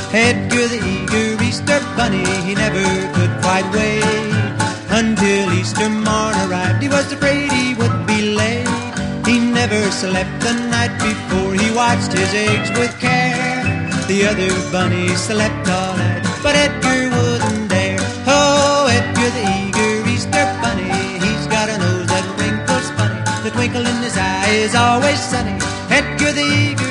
Edgar the eager Easter bunny, he never could quite wait until Easter morn arrived. He was afraid he would be late. He never slept the night before. He watched his eggs with care. The other bunnies slept all night, but Edgar wouldn't dare. Oh, Edgar the eager Easter bunny, he's got a nose that wrinkles funny. The twinkle in his eye is always sunny. Edgar the eager